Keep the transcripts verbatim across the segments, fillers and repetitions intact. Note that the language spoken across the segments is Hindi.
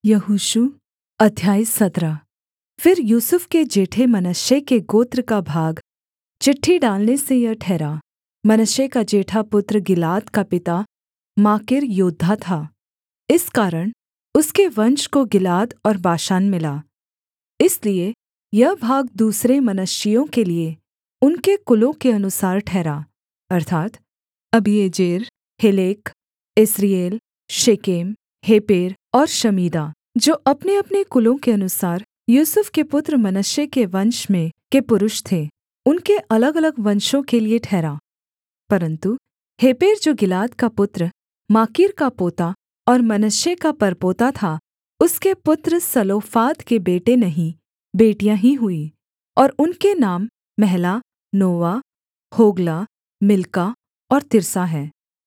यहोशू अध्याय सत्रह। फिर यूसुफ के जेठे मनश्शे के गोत्र का भाग चिट्ठी डालने से यह ठहरा। मनश्शे का जेठा पुत्र गिलाद का पिता माकीर योद्धा था, इस कारण उसके वंश को गिलाद और बाशान मिला। इसलिए यह भाग दूसरे मनश्शियों के लिये उनके कुलों के अनुसार ठहरा, अर्थात् Abiezer, Helek, Asriel, Shechem, Hepher और शमीदा, जो अपनेअपने कुलों के अनुसार यूसुफ के पुत्र मनश्शे के वंश में के पुरुष थे, उनके अलगअलग वंशों के लिये ठहरा। परन्तु हेपेर जो गिलाद का पुत्र माकीर का पोता और मनश्शे का परपोता था, उसके पुत्र सलोफाद के बेटे नहीं, बेटियाँ ही हुईं, और उनके नाम महला, नोवा, होग्ला, मिल्का और तिर्सा हैं।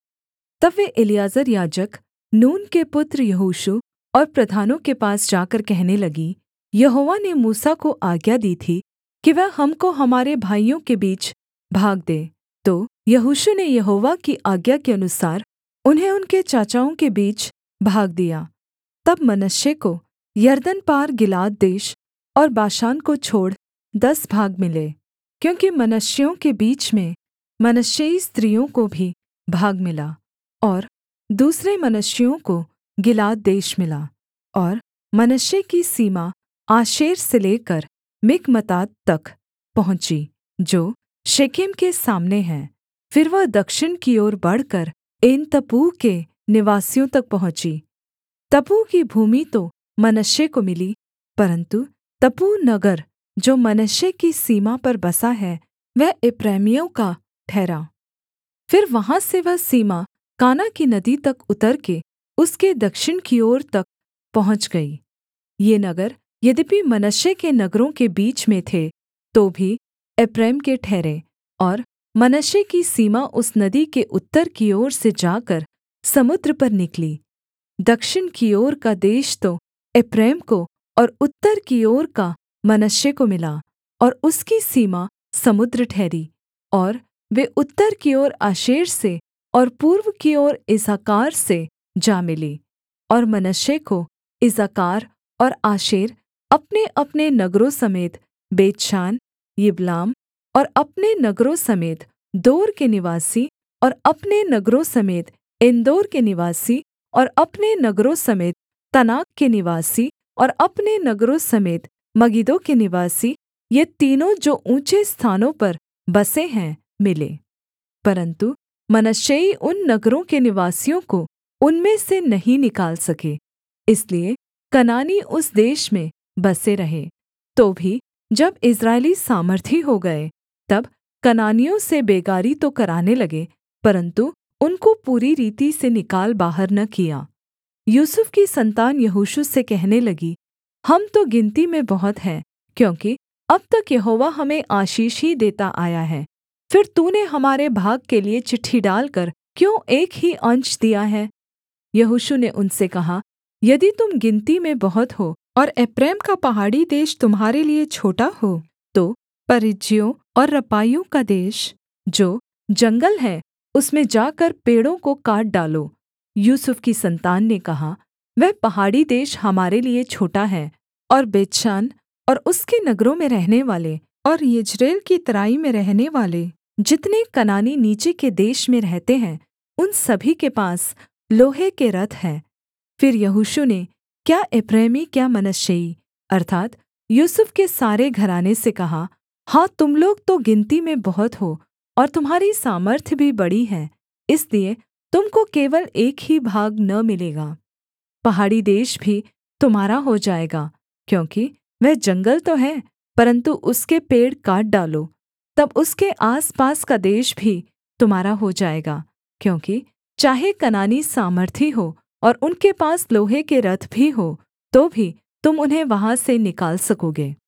तब वे एलीआजर याजक, नून के पुत्र यहोशू और प्रधानों के पास जाकर कहने लगीं, यहोवा ने मूसा को आज्ञा दी थी कि वह हमको हमारे भाइयों के बीच भाग दे। तो यहोशू ने यहोवा की आज्ञा के अनुसार उन्हें उनके चाचाओं के बीच भाग दिया। तब मनश्शे को यरदन पार गिलाद देश और बाशान को छोड़ दस भाग मिले, क्योंकि मनश्शेइयों के बीच में मनश्शेई स्त्रियों को भी भाग मिला, और दूसरे मनश्शेइयों को गिलाद देश मिला। और मनश्शे की सीमा आशेर से लेकर मिकमतात तक पहुँची, जो शेकेम के सामने है। फिर वह दक्षिण की ओर बढ़कर एनतप्पूह के निवासियों तक पहुँची। तप्पूह की भूमि तो मनश्शे को मिली, परन्तु तप्पूह नगर जो मनश्शे की सीमा पर बसा है, वह एप्रैमियों का ठहरा। फिर वहाँ से वह सीमा काना की नदी तक उतर के उसके दक्षिण की ओर तक पहुँच गई। ये नगर यद्यपि मनश्शे के नगरों के बीच में थे, तो भी एप्रैम के ठहरे, और मनश्शे की सीमा उस नदी के उत्तर की ओर से जाकर समुद्र पर निकली। दक्षिण की ओर का देश तो एप्रैम को और उत्तर की ओर का मनश्शे को मिला, और उसकी सीमा समुद्र ठहरी। और वे उत्तर की ओर आशेर से और पूर्व की ओर इस्साकार से जा मिली। और मनश्शे को इस्साकार और आशेर अपनेअपने नगरों समेत बेतशान, यिबलाम और अपने नगरों समेत दोर के निवासी, और अपने नगरों समेत एनदोर के निवासी, और अपने नगरों समेत तनाक के निवासी, और अपने नगरों समेत मगिद्दो के निवासी, ये तीनों जो ऊँचे स्थानों पर बसे हैं, मिले। परन्तु मनश्शेई उन नगरों के निवासियों को उनमें से नहीं निकाल सके, इसलिए कनानी उस देश में बसे रहे। तो भी जब इस्राएली सामर्थी हो गए, तब कनानियों से बेगारी तो कराने लगे, परन्तु उनको पूरी रीति से निकाल बाहर न किया। यूसुफ की सन्तान यहोशू से कहने लगी, हम तो गिनती में बहुत हैं, क्योंकि अब तक यहोवा हमें आशीष ही देता आया है। फिर तूने हमारे भाग के लिये चिट्ठी डालकर क्यों एक ही अंश दिया है? यहोशू ने उनसे कहा, यदि तुम गिनती में बहुत हो और एप्रैम का पहाड़ी देश तुम्हारे लिये छोटा हो, तो परिज्जियों और रपाइयों का देश, जो जंगल है, उसमें जाकर पेड़ों को काट डालो। यूसुफ की सन्तान ने कहा, वह पहाड़ी देश हमारे लिये छोटा है, और बेतशान और उसके नगरों में रहने वाले, और यिज्रेल की तराई में रहने वाले जितने कनानी नीचे के देश में रहते हैं, उन सभी के पास लोहे के रथ हैं। फिर यहोशू ने क्या एप्रैमी क्या मनश्शेई अर्थात् यूसुफ के सारे घराने से कहा, हाँ, तुम लोग तो गिनती में बहुत हो और तुम्हारी सामर्थ्य भी बड़ी है, इसलिए तुम को केवल एक ही भाग न मिलेगा। पहाड़ी देश भी तुम्हारा हो जाएगा, क्योंकि वह जंगल तो है, परन्तु उसके पेड़ काट डालो, तब उसके आसपास का देश भी तुम्हारा हो जाएगा, क्योंकि चाहे कनानी सामर्थी हो और उनके पास लोहे के रथ भी हो, तो भी तुम उन्हें वहाँ से निकाल सकोगे।